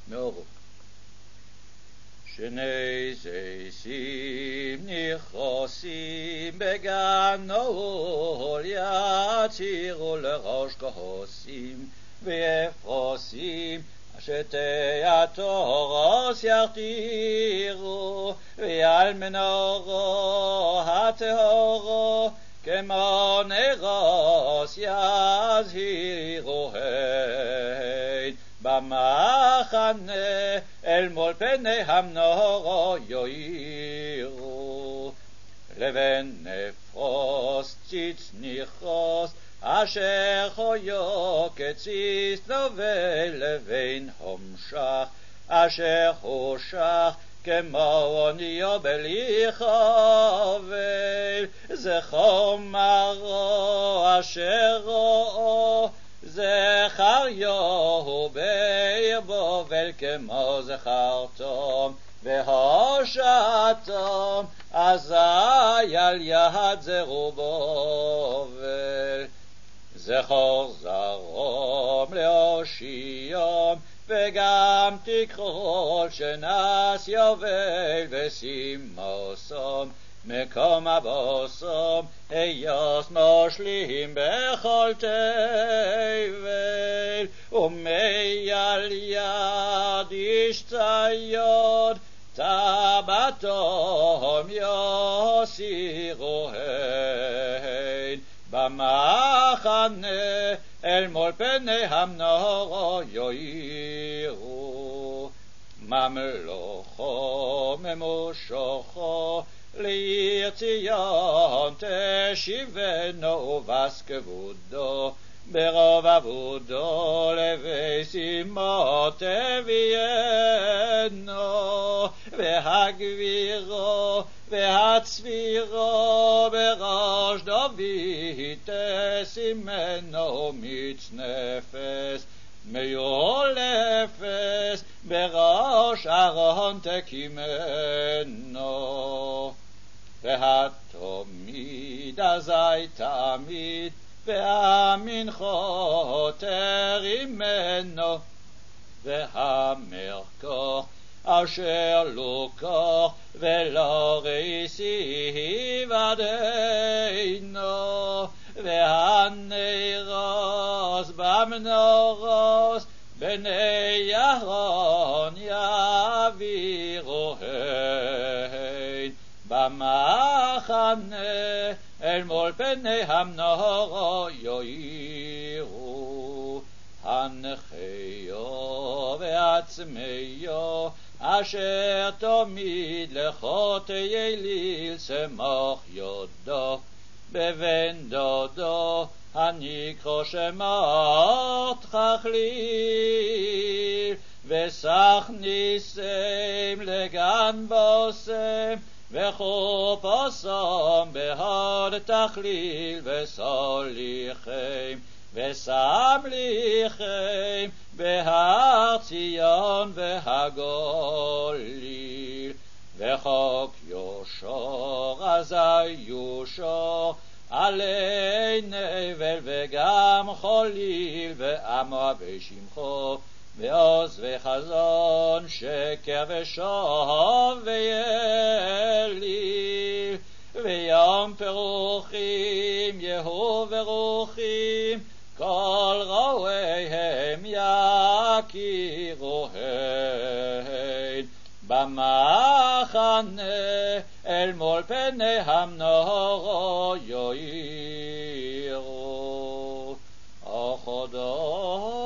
מאורו. שני זיסים נכוסים בגן נעול, יצירו לראש כהוסים ואפרוסים, שתי התורוס יכתירו, ועל מנורו הטהורו כמו נרוס יזהירוהן. במחנה אל מול פני המנורו יאירו. לבן נפרוס ציץ נכרוס, אשר חויו כציס נובל, לבין הומשך אשר חושך כמו אוניו בלי חובל. זכור מרו אשר רואו, זכריהו בעיר בובל, כמו זכר תום והושעתום, אזי על יד זרובבל. זכור זרום להושיעם, וגם תקרול שנס יובל, ושימוסום מקום אבוסום, היוס מושלים בכל תבל. ומייל יד איש ציוד, טבעתום יוסירוהן. במחנה אל מול פני המנורו יאירו. ממלוכו ממושכו לעיר ציון תשיבנו, ובס כבודו ברוב עבודו לביס אמו תביאנו. והגבירו והצבירו בראש דוד תשימנו, מצנפס מיול אפס בראש אהרון תקימנו. והתמיד אזי תמיד והמנחו תרימנו. והמרכוך אשר לוקח ולא ריסי ודנו. והנרוס במנורוס בני אהרון יעבירוהן. במחנה אל מול פני המנורו יאירו. הנחיו ועצמיו אשר תמיד לחוטאי אליל, סמוך יודו בבן דודו הנקרא שמות חכליל. וסך ניסם לגן בושם, וחופוסם בהוד תכליל. וסוליכם וסמליכם בהר ציון והגליל. וחוק יושור אזי יושור עלי נבל וגם חוליל. ועמו בשמחו ועוז וחזון, שקר ושוב ויליל. ויום פרוחים יהיו ורוחים, כל רואיהם יכירוהן. במחנה אל מול פני המנורו יאירו.